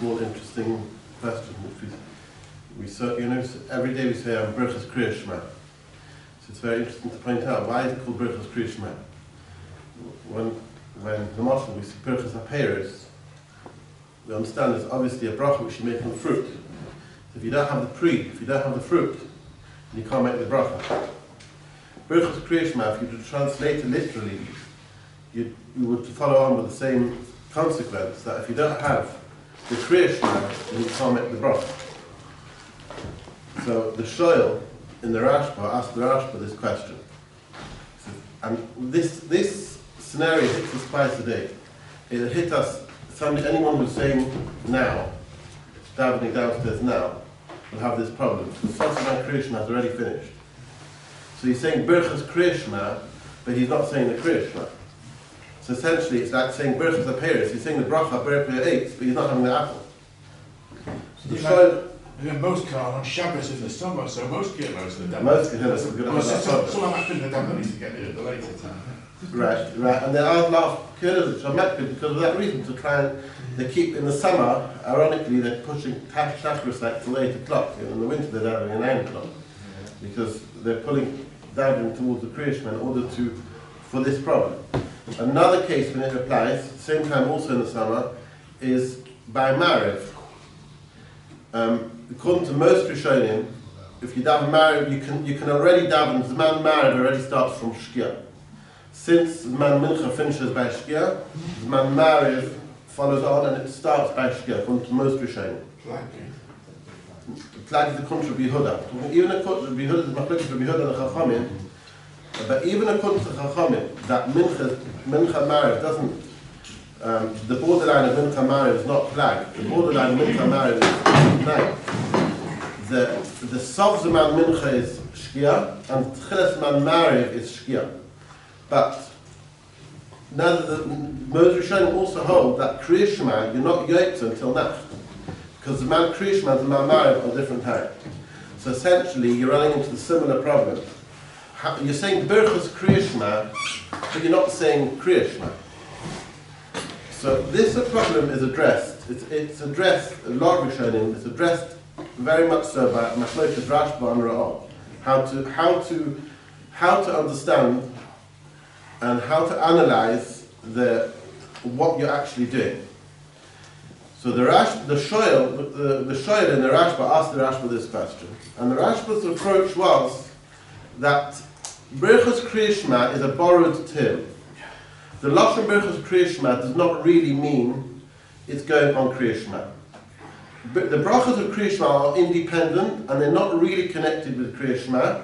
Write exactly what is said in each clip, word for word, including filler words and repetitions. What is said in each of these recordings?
small interesting question, which we, we so, you know, every day we say um, Birchas Kriya Shema. So it's very interesting to point out why is it called Birchas Kriya Shema. When when the Moshe we see Birchas HaPeiros, we understand there's obviously a bracha which you make on the fruit. So if you don't have the pre, if you don't have the fruit, you can't make the bracha. Birchas Kriya Shema, if you were to translate it literally, you, you would follow on with the same consequence, that if you don't have the Kriya Shema, then you can't make the bracha. So the Shoel in the Rashba asked the Rashba this question. So, and this this scenario hits us twice a day. It hit us, somebody, anyone who's saying now, davening downstairs now, will have this problem. The Sasana Kriya Shema has already finished. So he's saying Birchas Kriya Shema, but he's not saying the Kriya Shema. So essentially it's like saying Birchas HaPeiros. He's saying the bracha Birchas eight, but he's not having the apple. So the Shoel, and then most car on Shabbos in the summer, so most get most of the davening. Most Gehilas are going to Well, have that some, problem. some have happened in the davening to get it at the later time. Right, right, and there are a lot of Gehilas which are Mekbid because of that reason, to try and, they keep, in the summer, ironically, they're pushing Shachris like till eight o'clock, and in the winter they're davening at nine o'clock, because they're pulling davening towards the Kriya Shema in order to, for this problem. Another case when it applies, same time also in the summer, is by Maariv. Um, according to most Rishonim, if you daven Maariv, you can you can already daven, Zman Maariv already starts from Shkia. Since Zman Mincha finishes by Shkia, Zman Maariv follows on and it starts by Shkia, according to most Rishonim. Plag is the contra B'Yehuda. Even according to B'Yehuda, the Machlokes of B'Yehuda and the Chachamim, but even according to Chachamim, that Mincha, Mincha Maariv doesn't, um, the borderline of Mincha Maariv is not Plag. The borderline of Mincha Maariv is nine. The the Sof Zman Mincha is Shkia, and Tchilas Zman Maariv is Shkia. But now the most Rishonim also hold that Kriya Shema, you're not yoked until Nacht. Because the man Kriya Shema and the man Maariv are different time. So essentially you're running into the similar problem. You're saying Birchas Kriya Shema, but you're not saying Kriya Shema. So this problem is addressed. It's, it's addressed, a lot of Rishonim, it's addressed very much so by Machlokes Rashba and Ra'ah. How to, how to, how to understand and how to analyze the, what you're actually doing. So the Rash, the Shoel, the, the Shoel in the Rashba asked the Rashba this question. And the Rashba's approach was that Birchas Kriya Shema is a borrowed term. The Lashon Birchas Kriya Shema does not really mean it's going on Kriya Shema. But the brachas of Kriya Shema are independent and they're not really connected with Kriya Shema.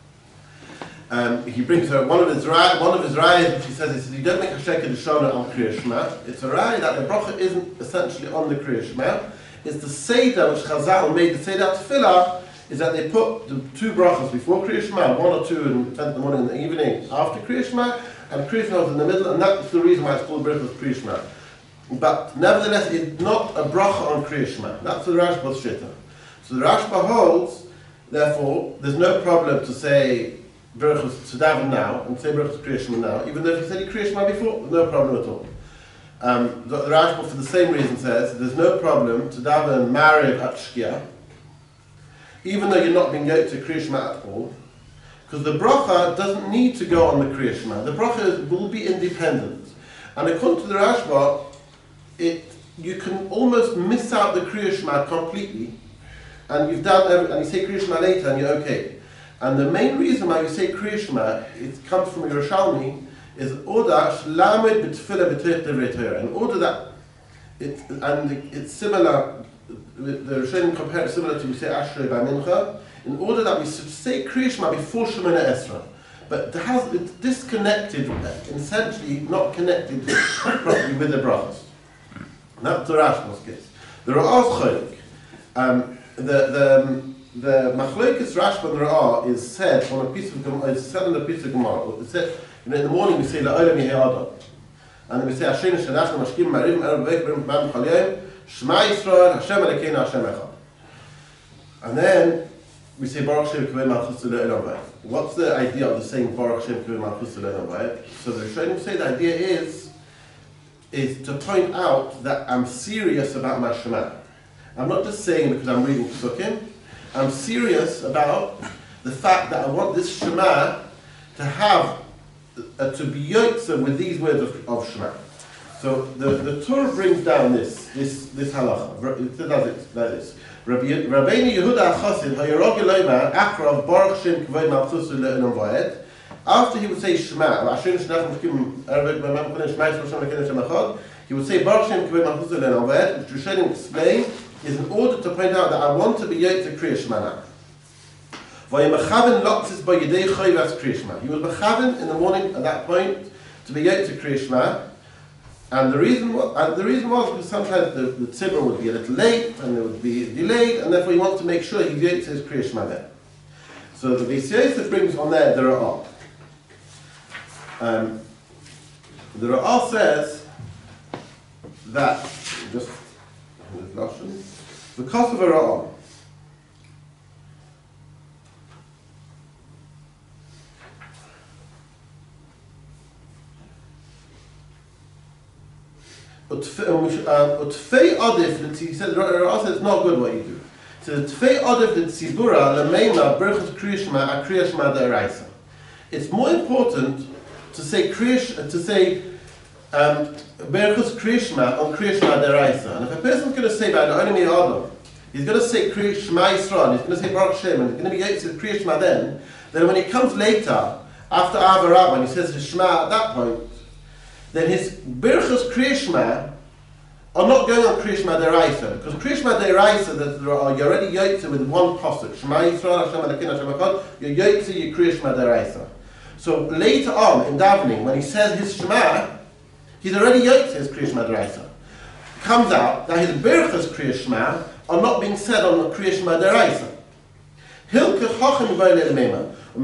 Um, he brings out one of his one of his rayas, which he says, he says you don't make a sheker d'shana on Kriya Shema. It's a raya that the bracha isn't essentially on the Kriya Shema. It's the seder which Chazal made, the seder tefillah, is that they put the two brachas before Kriya Shema, one or two in the morning and the evening after Kriya Shema, and Kriya Shema was in the middle, and that's the reason why it's called Birchas Kriya Shema. But nevertheless, it's not a bracha on Kriya Shema. That's the Rashba's shita. So the Rashba holds, therefore, there's no problem to say Birchas to daven now and say Birchas Kriya Shema now, even though if you said Kriya Shema before, no problem at all. Um, the, the Rashba, for the same reason, says there's no problem to daven Maariv at Shkia, even though you're not being yoked to Kriya Shema at all, because the bracha doesn't need to go on the Kriya Shema. The bracha will be independent, and according to the Rashba, it you can almost miss out the Kriya Shema completely, and you've done every, and you say Kriya Shema later, and you're okay. And the main reason why you say Kriya Shema, it comes from Yerushalmi, is order shelamed b'tefillah b'teich divrei Torah. In order that it and it's similar, the Rishonim compare it similar to we say Ashrei by Mincha. In order that we say Kriya Shema before Shemona Esrei, but it has it's disconnected, essentially not connected properly with the brachos. That's the Rashba's case. The Ra'ah's cholik. Um, the the The Machlokes Rashba and Ra'ah is said on a piece of Gemara. It's said on a piece of Gemara. It's said, you know, in the morning we say La'olam Yehei Adam, and then we say Hashem Shalachnu Mashkim Ma'arivim Erev Veik B'Rim B'Am Chol Yom Shema Yisrael Hashem Elokeinu Hashem Echad. And then we say Baruch Shem Kivei Malchus Le'olam Vayik. What's the idea of the saying Baruch Shem Kivei Malchus Le'olam Vayik? So the Rishonim say the idea is is to point out that I'm serious about my Shema. I'm not just saying because I'm reading Psukim. I'm serious about the fact that I want this Shema to have, uh, to be yotze with these words of, of Shema. So the, the Torah brings down this, this, this halacha. It does it like this. Rabbeinu Yehuda HaChassid, Hayarog Eloima, Akrav, Baruch Shem Kavod Malchusu Le'elam Vayed. After he would say Shema, he would say Baruch Shem Kavod Malchusu Le'elam Vayed, which Rishonim explain is in order to point out that I want to be yet to Kriya Shema now. He was mechaven in the morning at that point to be yet to Kriya Shema. And the reason was, and the reason was because sometimes the, the tzibur would be a little late and it would be delayed, and therefore he wants to make sure he yet his Kriya Shema there. So the Beis Yosef brings on there the Ra'ah. Um, the Ra'ah says that just because of a Ra'ah. Utfei adif, he said, Ra'ah says it's not good what you do. So Utfei adif l'tzibura l'meima berchus kriya shema akriya shema da'iraisa. It's more important to say kriya, to say um, berchus kriya shema on kriya shema da'iraisa. And if a person's going to say by the enemy Adam, he's going to say kriya shema Yisrael, he's going to say Baruch Shem, and he's going to be yet to kriya shema then, then when he comes later, after Avarab, and he says his shema at that point, then his Birchas Kriya Shema are not going on Kriya Shema Deraisa, because Kriya Shema Deraisa, that there are, you're already yotze with one pasuk, Shema Yisrael Hashem Elokeinu Hashem Echad, you're yotze your Kriya Shema Deraisa. So later on in davening, when he says his Shema, he's already yotze his Kriya Shema Deraisa. Comes out that his Birchas Kriya Shema are not being said on the Kriya Shema Deraisa. Hilkech Hachem V'Oilei L'Meima. The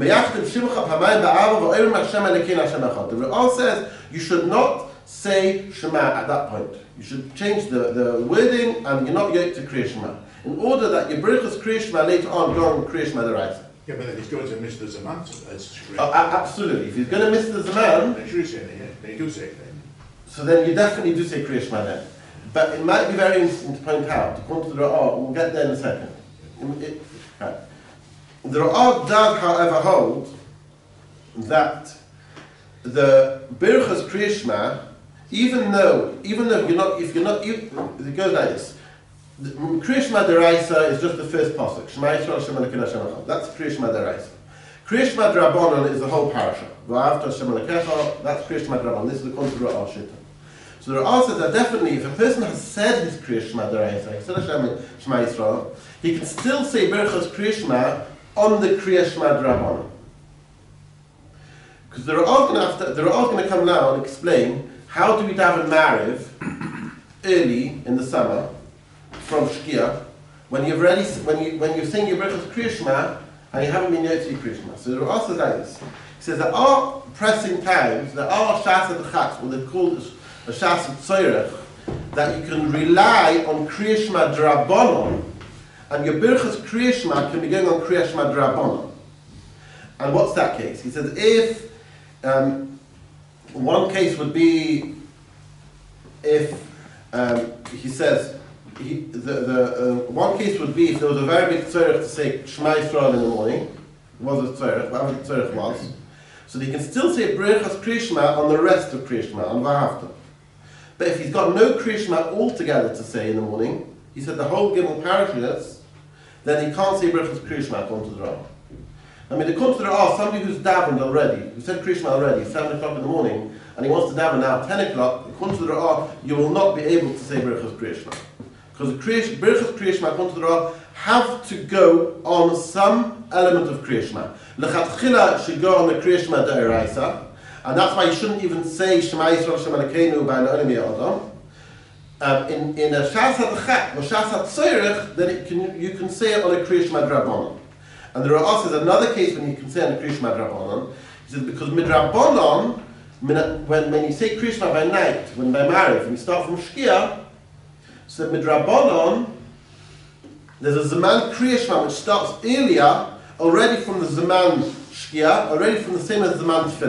Ra'ah says you should not say Shema at that point. You should change the, the wording, and you're not yet to Kriya Shema, in order that your Birchas Kriya Shema later on go on Kriya Shema Deraisa. Yeah, but then he's going to miss the Zaman. That's oh, absolutely. If he's going to miss the Zaman, they should say it, yeah. They do say it then. So then you definitely do say Kriya Shema then. But it might be very interesting to point out, to come to the Ra'ah, we'll get there in a second. It, it, right. The Ra'ah does, however, hold that the Birchas Kriya Shema, even though, even though you're not, if you're not, it goes like this. The Kriya Shema Deraisa is just the first pasuk. Shema Yisrael Hashem Elokeinu Hashem Echad. That's Kriya Shema Deraisa. Kriya Shema D'Rabbanan is the whole parasha. V'ahavta Hashem Elokecha. That's Kriya Shema D'Rabbanan. This is the concept of Ra'ah Shita. So the Ra'ah says that definitely, if a person has said his Kriya Shema Deraisa, he said Hashem Shema Yisrael, he can still say Birchas Kriya Shema on the Kriya Shema D'Rabbanan. Because the Ra'ah going to come now and explain how do we daven Mariv early in the summer from Shkia when you've already when you when you're saying your Birchas Kriya Shema and you haven't been yet to Kriya Shema. So the Ra'ah says like this. He says there are pressing times, there are Shas Adchatz, what they call a Shas Tzorech, that you can rely on Kriya Shema D'Rabbanan, and your Birchas Kriya Shema can be going on Kriya Shema D'Rabbanan. And what's that case? He says if um, one case would be if um, he says he, the, the uh, one case would be if there was a very big tzorech to say Shema Yisrael in the morning. It was a tzorech, whatever the tzorech was. So he can still say Birchas Kriya Shema on the rest of Kriya Shema, on V'ahavta. But if he's got no Kriya Shema altogether to say in the morning, he said the whole Gimel parashas, then he can't say Birchas Kriya Shema according to the Ra'ah. I mean, according to the Ra'ah, somebody who's davened already, who said Kriya Shema already, seven o'clock in the morning, and he wants to daven now ten o'clock, according to the Ra'ah, you will not be able to say Birchas Kriya Shema. Because Birchas Kriya Shema, according to the Ra'ah, have to go on some element of Kriya Shema. L'chatchila should go on the Kriya Shema D'Oraisa, and that's why you shouldn't even say Shema Yisrael Hashem Elokeinu by Na'onim Adam. Um, in, in a Shas HaDchat, or Shas HaTzorech, then it can, you can say it on a Kriya Shema D'Rabbanan. And there are also another case when you can say on a Kriya Shema D'Rabbanan. He says because Midrabbanan, when, when you say Kriya Shema by night, when by Mariv, when you start from Shkia, so Midrabbanan, there's a Zaman Kriya Shema which starts earlier, already from the Zaman Shkia, already from the same as Zaman Tefillah.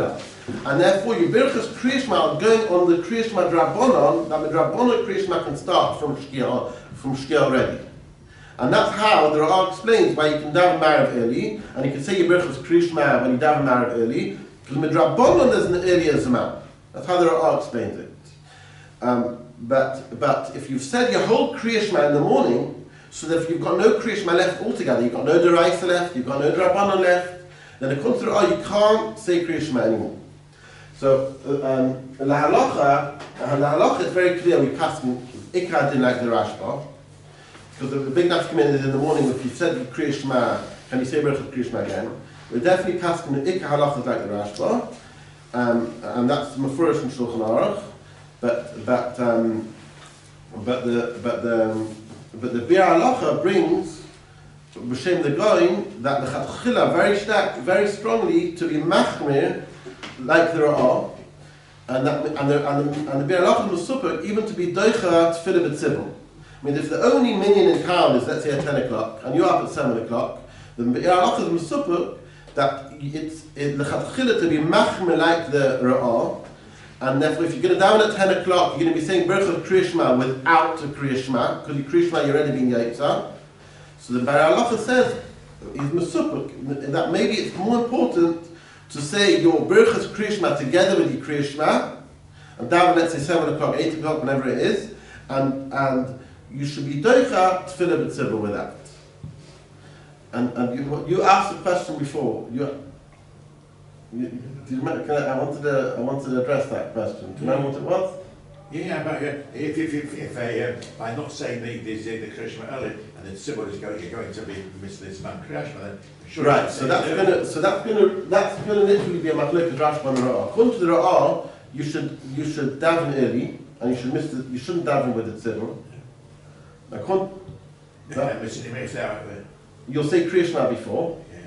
And therefore, your Birchas Kriya Shema going on the Kriya Shema Drabonon, that the Drabonon Kriya Shema can start from Shkia, from Shkia already. And that's how the Ra'ah explains why you can daven Marav early, and you can say your Birchas Kriya Shema when you daven Marav early, because the Drabonon is an earlier Zaman. That's how the Ra'ah explains it. Um, but, but if you've said your whole Kriya Shema in the morning, so that if you've got no Kriya Shema left altogether, you've got no Deraisa left, you've got no Drabonon left, then according to the Ra'ah, you can't say Kriya Shema anymore. So, um, La Halacha, La Halacha is very clear, we pass Ikar din like the Rashba, because the big nafka is in the morning, if you said Kriya Shema, can you say Berachot Kriya Shema again? We're definitely passing Ikar Halacha like the Rashba, um, and that's Mefurish in Shulchan Aruch, but, but, um, but the, but the, but the Bir Halacha brings, B'Shem the Goyim, that the Chatchila very, stack, very strongly to be Machmir, like the Ra'ah, and that and the and the, and the Bir Halacha Mesupik even to be Doicha Tefillah B'Tzibur. I mean, if the only minyan in town is, let's say, at ten o'clock, and you're up at seven o'clock, then the Bir Halacha is Mesupik that it's it l'chatchila to be machmer like the Ra'ah, and therefore if you're going to daven at ten o'clock, you're going to be saying Berachot Kriya Shema without the Kriya Shema, because the Kriya Shema you're already being Yaitza. So the Bir Halacha says is Mesupik that maybe it's more important to say your Berachos Kriya Shema together with your Kriya Shema, and daven, let's say seven o'clock, eight o'clock, whenever it is, and and you should be doicha tefillah b'tzibur with that. And and you, you asked the question before. You, you, do you remember, can I, I wanted to I wanted to address that question. Do you remember what it was? Yeah, but uh, if if if, if uh, uh, by not saying the the, the Kriya Shema early and the tzibur is going, you're going to be miss this man Kriya Shema, then sure. Right. So that's gonna so that's gonna that's gonna literally be a machlokes Rashba and Ra'ah. According to the Ra'ah, you should you should daven early and you should miss the, you shouldn't daven with the tzibur. Now, yeah, missing him if they're out there. You'll say Kriya Shema before. Yeah.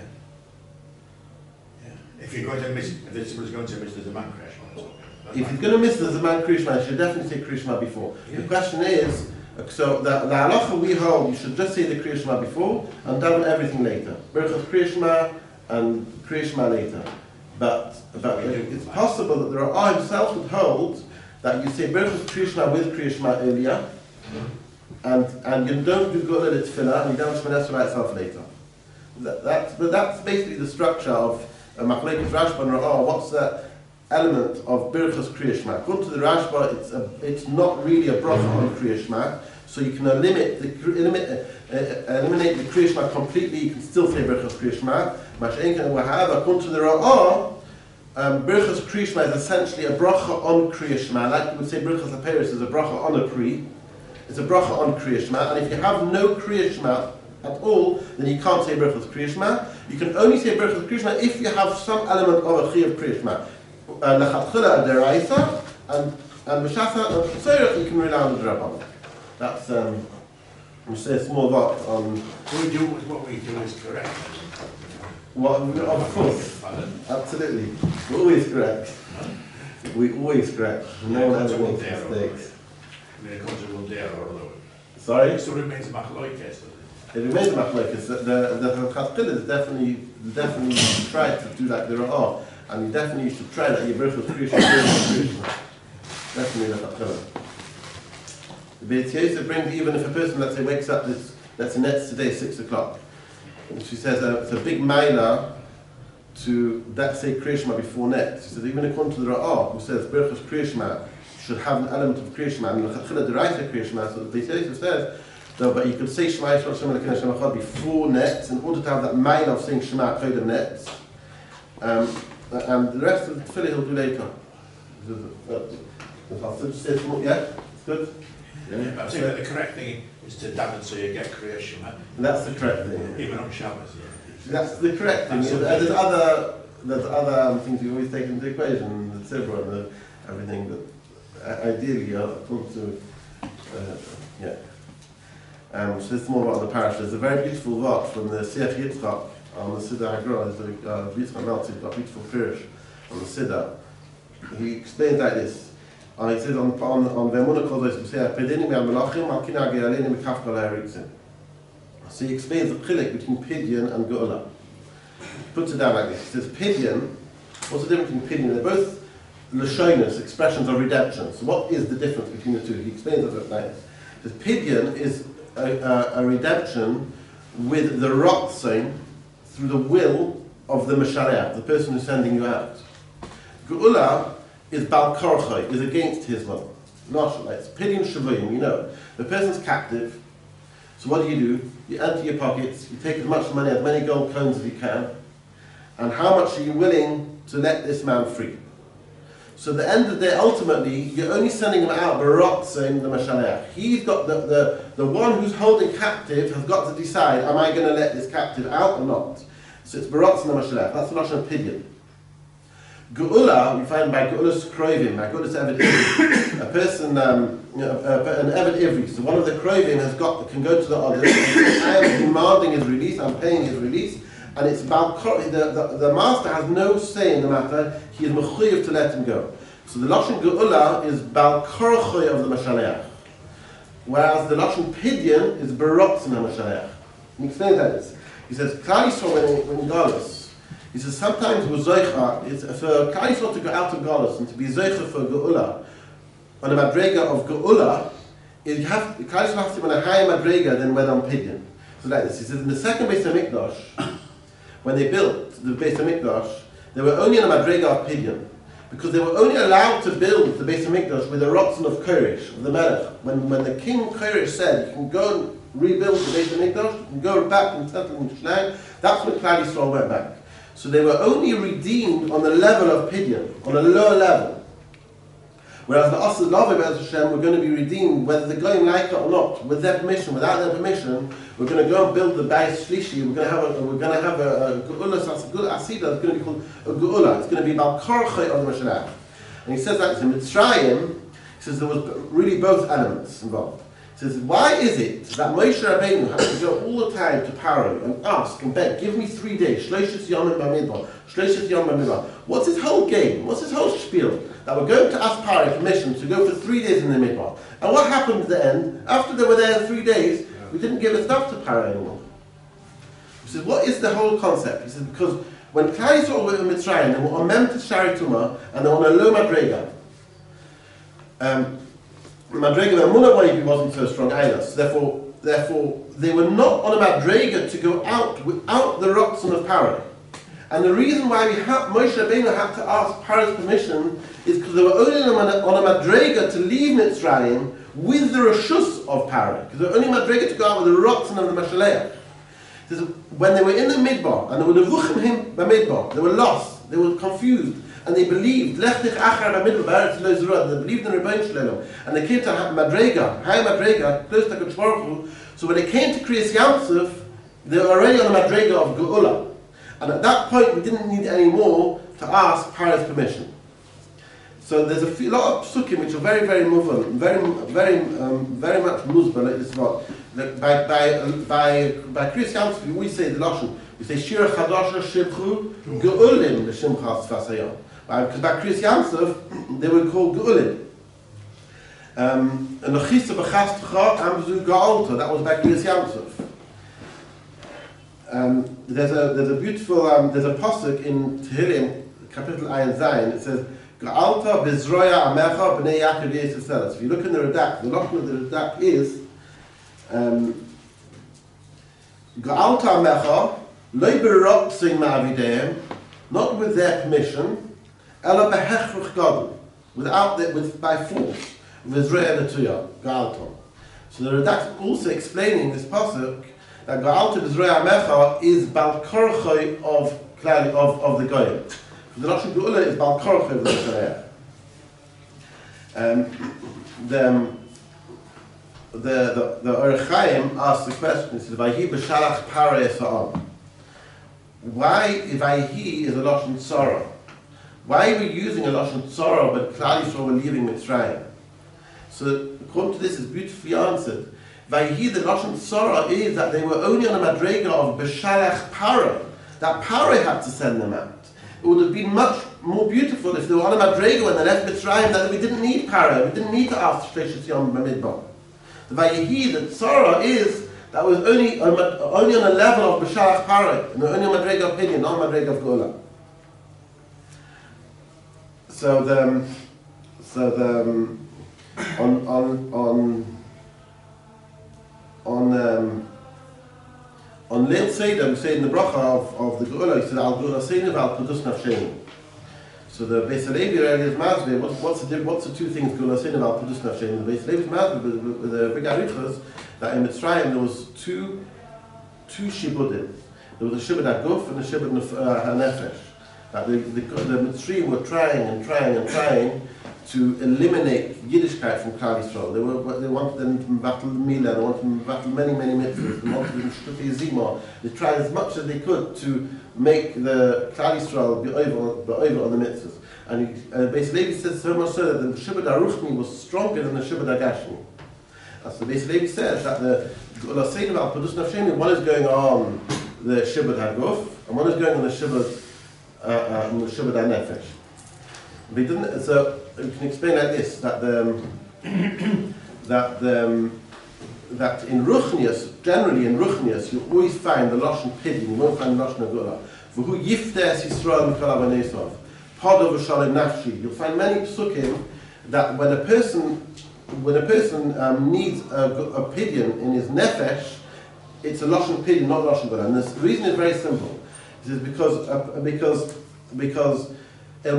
Yeah. If you're going to miss, if the tzibur is going to miss the Zaman Kriya Shema. If he's going to miss the Zaman Kriya Shema, you should definitely say Kriya Shema before. Yeah. The question is, so the, the halacha we hold, you should just say the Kriya Shema before and daven everything later. Berachos Kriya Shema and Kriya Shema later. But, but it's possible that the Ra'ah himself would hold that you say Berachos Kriya Shema with Kriya Shema earlier, and and you don't do Gula Tefillah, and you don't Shema Esrei itself later. That, that's, but that's basically the structure of uh, Machlokes Rashba and Ra'ah. What's the element of Birchas Kriya Shema? According to the Rashba, it's a, it's not really a bracha on Kriya Shema, so you can eliminate the eliminate, uh, uh, eliminate the Kriya Shema completely. You can still say Birchas Kriya Shema. However, according to the Ra'ah, um, Birchas Kriya Shema is essentially a bracha on Kriya Shema. Like we would say, Birchas Aperis is a bracha on a Pri. It's a bracha on Kriya Shema, and if you have no Kriya Shema at all, then you can't say Birchas Kriya Shema. You can only say Birchas Kriya Shema if you have some element of a Chi of Kriya Shema. Lechatchila deraisa, and and b'shasa and b'tzorech you can rely on the Rabbanan. That's um, we say a small lot on. What we do, what we do is correct. What of course, absolutely, we're always correct. We always correct. No one ever makes mistakes. Sorry. So it remains a machlokes. It remains a machlokes. The the Lechatchila is definitely definitely try to do like the Ra'ah. And you definitely should try that. Your Berachos Kriya Shema. Definitely not that. The Beit Yosef brings, even if a person, let's say, wakes up this, let's say, next today, six o'clock, and she says uh, it's a big mailer to that say Kriya Shema before net. She says even according to the Ra'ah, who says Berachos Kriya Shema should have an element of Kriya Shema, and Lechatchila deraisa Kriya Shema. So the Beit Yosef says, no, but you could say Shema Yisrael Shem Elokeinu Hashem Echad before net in order to have that mailer of saying Shema Kodem net. Um, And the rest of the tefillah he'll do later. Yeah, it's good. Yeah, but I think that the correct thing is to daven so you get Kriya Shema. And that's the correct thing. Even on Shabbos, yeah. That's the correct thing. And there's other, there's other um, things you always take into the equation, the tzibur and the, everything. That uh, ideally, uh, according to, uh, yeah. Um, so this is more about the parish. There's a very beautiful vart from the Siach Yitzchak on the Siddur Hagra. There's a uh, beautiful Meltzer, a beautiful parish on the Siddur. He explains like this. Uh, he says on on on Ve'emunah Kol Zos, he says, "Pedinim me'amelachim al kinag yalenim mikaf kol ha'eritzim." So he explains the chilek between pidyon and geula. He puts it down like this. He says pidyon What's the difference between Pidyon? They're both Lashonis, expressions of redemption. So what is the difference between the two? He explains it like this. The Pidyon is a, a, a redemption with the Rotzon, through the will of the Meshaleach, the person who's sending you out. Geula is Bal Korchai, is against his will. Not like it's Pidyon Shavim, you know. The person's captive. So what do you do? You empty your pockets, you take as much money, as many gold coins as you can, and how much are you willing to let this man free? So at the end of the day, ultimately, you're only sending him out Barotzin the Mashaleach. He's got the, the, the one who's holding captive has got to decide, am I going to let this captive out or not? So it's Barotzin the Mashaleach. That's the Lashon of Pidyon. Geula, we find by Geula's Krovim, by Geula's Eved Ivri, a person, um, you know, uh, an Eved Ivri, so one of the Krovim has got, can go to the others, I am demanding his release, I'm paying his release, and it's about, the, the, the master has no say in the matter, he is mechuyev to let him go. So the Lashon Geula is Bal Korchoy of the Mashaleach, whereas the Lashon Pidyon is Barotzin HaMashaleach. He explains that this. He says, Klal Yisrael when in Galus, he says sometimes with Zoicha, it's for Klal Yisrael to go out of Galus and to be Zoicha for Geula, on a Madrega of Geula, you have, Klal Yisrael has to be on a higher Madrega than when on Pidyon. So like this, he says in the second Beis HaMikdash, when they built the Beis HaMikdash, they were only on a Madrega of Pidyon, because they were only allowed to build the Beis HaMikdash with the Rotzon of Koresh, of the Melech. When, when the king Koresh said, you can go and rebuild the Beis HaMikdash, you can go back and settle in Yerushalayim, that's when Klal Yisrael went back. So they were only redeemed on the level of Pidyon, on a lower level. Whereas the Asad Lavi Be'ez Hashem were going to be redeemed, whether they're going like it or not, with their permission, without their permission, we're going to go and build the Bayis Shlishi, we're going to have a, we're going to have a, a Geula, a Geula Asida, it's going to be called a Geula, it's going to be Bal Korchai of the Mashaleach. And he says that in Mitzrayim, he says there was really both elements involved. He says, why is it that Moshe Rabbeinu has to go all the time to Paro and ask and beg, give me three days, Shloshis Yom B'Midbar, Shloshis Yom B'Midbar. What's his whole game? What's his whole spiel? That we're going to ask Paro permission to go for three days in the Midbar. And what happened at the end? After they were there three days, we didn't give a stuff to Paro anymore. He says, what is the whole concept? He says, because when Klal Yisrael were in Mitzrayim, they were on Mem Tishari Tumah, and they were on a low Madrega. Um, Madrega of Emunah wasn't so strong either. So therefore, therefore, they were not on a Madrega to go out without the Rotzon of Paro. And the reason why we have, Moshe Rabbeinu had to ask Paro's permission is because they were only on a, on a Madrega to leave Mitzrayim with the Reshus of Paro. Because they were only Madrega to go out with the Rotzon of the Mashaleach. When they were in the Midbar, and they were Nevuchim him by Midbar, they were lost, they were confused, and they believed, Lech dich achar b'midbar b'aretz lo zerua, they believed in Rebbeinu Shalom, and they came to Madrega, high Madrega, close to HaKadosh Baruch Hu. So when they came to Kriyas Yamsuf, they were already on the Madrega of Geula. And at that point, we didn't need any more to ask Paro's permission. So there's a few, lot of psukim which are very, very movable, very, very, um, very much muzbah like this about. By by by by Kriyas Yamsuf, we always say the lashon. We say Shir Chadasha Shibchu Geulim L'Shimchas Vasayam. Because by Kriyas Yamsuf, they were called Geulim. Um, and L'Chisa B'Chastcha Amzu Ga'alta. That was by Kriyas Yamsuf. Um, there's a there's a beautiful um, there's a pasuk in Tehillim, Kapitel Ayin Zayin. It says Ga'alta B'Zroya Amecha B'nei Yaakov Yisrael. If you look in the Radak, the lashon of the Radak is um, Ga'alta Amecha Lo B'Rotzin Ma'avideim, not with their permission, Ela B'Hechruch Gadol, without the, with by force. V'Zroya Netuya Ga'alta. So the Radak also explaining this pasuk. That Ga'alta B'Zroya Amecha is Bal Korchai of, of, of the Goyim. The Lashon Geula is Bal Korchai of the Mashaleach. Um, the, the, the, the Orach Chaim asks the question, he says, Vayhi B'Shalach Parei Sa'am. Why Vayhi is a Lashon Tzara? Why are we using a Lashon Tzara but Klal Yisrael were leaving Mitzrayim? So according to this, it's beautifully answered. Vayhi, the Lashon Tzara is that they were only on a Madrega of B'Shalach Paro, that Paro had to send them out. It would have been much more beautiful if they were on a Madrega when they left Mitzrayim, that we didn't need Paro, we didn't need to ask Shloshis Yom B'Midbar. The Vayhi, the Tzara is that was only on, only on a level of B'Shalach Paro, and only on Madrega of Pidyon, not on Madrega of Geula. so the, so the, on, on, on, on, um, on Leil Seder, we say in the bracha of, of the Geula, he said, Al Geula Seder Val Pedus Nafshenu. So the Beis Halevi is Masbeh, what's, what's, the, what's the two things Geula Seder Val Pedus Nafshenu? The Beis Halevi is Masbeh with, with the big arichas, that in Mitzrayim there was two, two shibudim. There was a shibud HaGuf and a shibud HaNefesh. That the, the, the Mitzrayim were trying and trying and trying to eliminate Yiddishkeit from Klal Yisrael. They were, they wanted them to battle the Milah, they wanted them to battle many, many mitzvahs, they wanted them to shtufi zimah. They tried as much as they could to make the Klal Yisrael be over, be over on the mitzvahs. And he, uh, Beis Halevi says so much so that the Shibud HaRuchni was stronger than the Shibud HaGashmi. And so Beis Halevi says that the Geula Seder Val Pedus Nafshenu, one is going on the Shibud HaGuf, and one is going on the Shibud uh, uh, the Shibud HaNefesh. We didn't, so we can explain like this, that the, um, that the, um, that in Ruchnius, generally in Ruchnius, you always find the Lashon Pidyon, you won't find the Lashon Geula. V'hu yiftes Yisrael mikol avanesav, Podo v'shalom nafshi. You'll find many psukim that when a person, when a person um, needs a, a pidyon in his nefesh, it's a Lashon Pidyon, not Lashon Geula. And the reason is very simple. It is because, uh, because, because if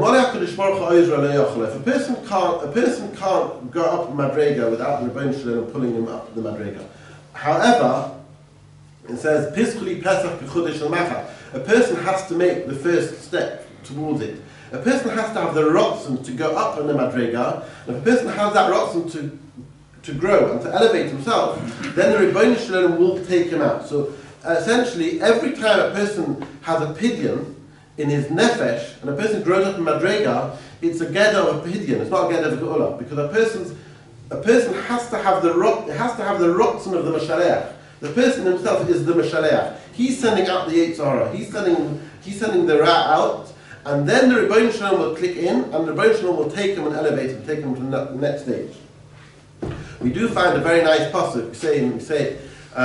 a person can't, a person can't go up the Madrega without the Rebbeinu Shalom pulling him up the Madrega. However, it says, Piskuli Pesach B'chudesh L'Macha. A person has to make the first step towards it. A person has to have the rotzen to go up on the Madrega. And if a person has that rotzen to to grow and to elevate himself, then the Rebbeinu Shalom will take him out. So uh, essentially, every time a person has a pidyon in his nefesh, and a person grows up in Madrega, it's a geder of a pidyon, it's not a geder of a geula, because a person's a person has to have the rot, has to have the rotzen of the Mashaleach. The person himself is the Mashaleach. He's sending out the Yetzer Hara. He's sending he's sending the Ra out, and then the Rebbeinu Shalom will click in, and the Rebbeinu Shalom will take him and elevate him, take him to the next stage. We do find a very nice pasuk. We say we say.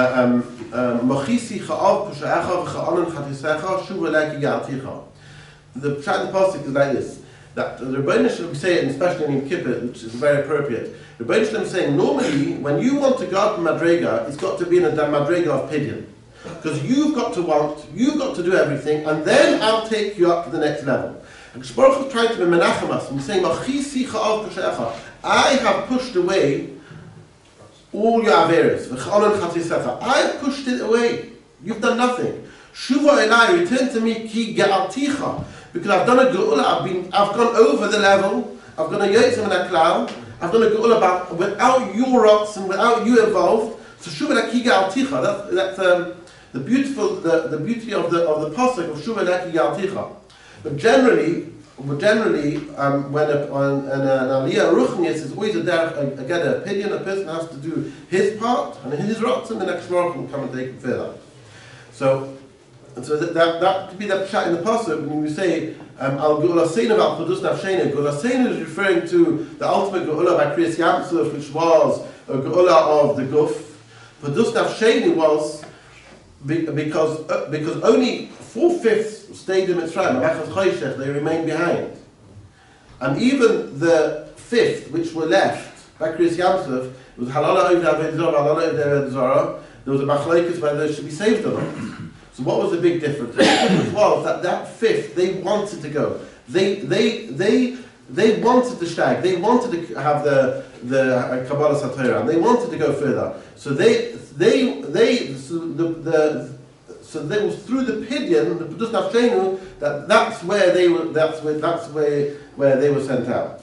Mochisi cha'av pusha'echa v'cha'anon chatisecha shuva leki ya'aticha. The pshat in the pasuk is like this: that the Rebbeinu Shalom, we say it, especially in Yom Kippur, which is very appropriate. The Rebbeinu Shalom is saying normally when you want to go up Madrega, it's got to be in a Madrega of pidyon, because you've got to want, you've got to do everything, and then I'll take you up to the next level. And Shbaruch is trying to be menachem us and saying, Mochisi cha'av pusha'echa. I have pushed away all your averes. I've pushed it away. You've done nothing. Shuva elai, return to me, ki ge'alticha. Because I've done a geula, I've been, I've gone over the level, I've done a yotzim and a cloud, I've done a geula about, without your rots and without you involved. So shuva elai ki ge'alticha. That's, that's um, the beautiful, the, the beauty of the of the pasuk of shuva elai ki ge'alticha. But generally, But generally, um, when a, on, an, an aliyah ruchnius is always a derech, a, a, a opinion, a person has to do his part, and his rots, and the next Baruch will come and take it further. So, so that, that, that could be the pshat in the pasuk when we say, Al Geula Seinu Val Pedus Nafshenu. Geula Seinu is referring to the ultimate Geula by Kriyas Yamsuf, which was a Geula of the Guf. Pedus Nafshenu was because, uh, because only four-fifths stayed in Mitzrayim, they remained behind. And even the fifth, which were left, by Kriyas Yamsuf, it was halala over Avodah Zarah, halala over Avodah Zarah. There was a machlokes whether they should be saved or not. So what was the big difference? The difference was that that fifth, they wanted to go. They they they they wanted to stag. They wanted to have the the Kabbalah Satorah, and they wanted to go further. So they they they so the the So it was through the pidyon, the Pedus Nafshenu, that that's where they were. That's where that's where where they were sent out.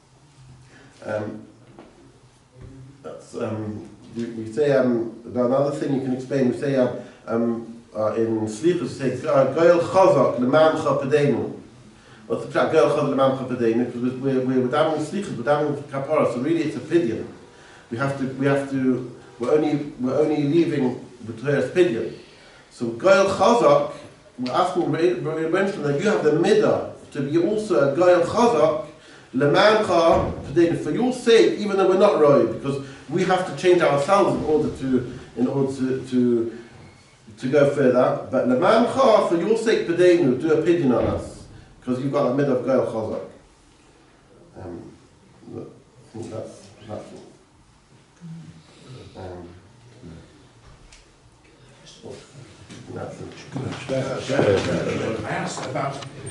Um, that's um, we, we say um, another thing you can explain. We say um, um, uh, in Slichus we say Goyel Chazak Lemancha Pedenu. What's the pshat Goyel Chazak Lemancha Pedenu? Because we're we're davening Slichus, we're davening Kapara. So really, it's a pidyon. We have to we have to. We're only we're only leaving the Torah's pidyon. So Goyel Chazak, we're asking mention that you have the midah to be also a Goyel Chazak, Lemancha Pedenu, for your sake, even though we're not roy, because we have to change ourselves in order to in order to to, to go further. But Lemancha, for your sake, Pedenu, do a pidyon on us, because you've got a midah of Goyel Chazak. Um, look, I think that's, that's, um, that's, I asked about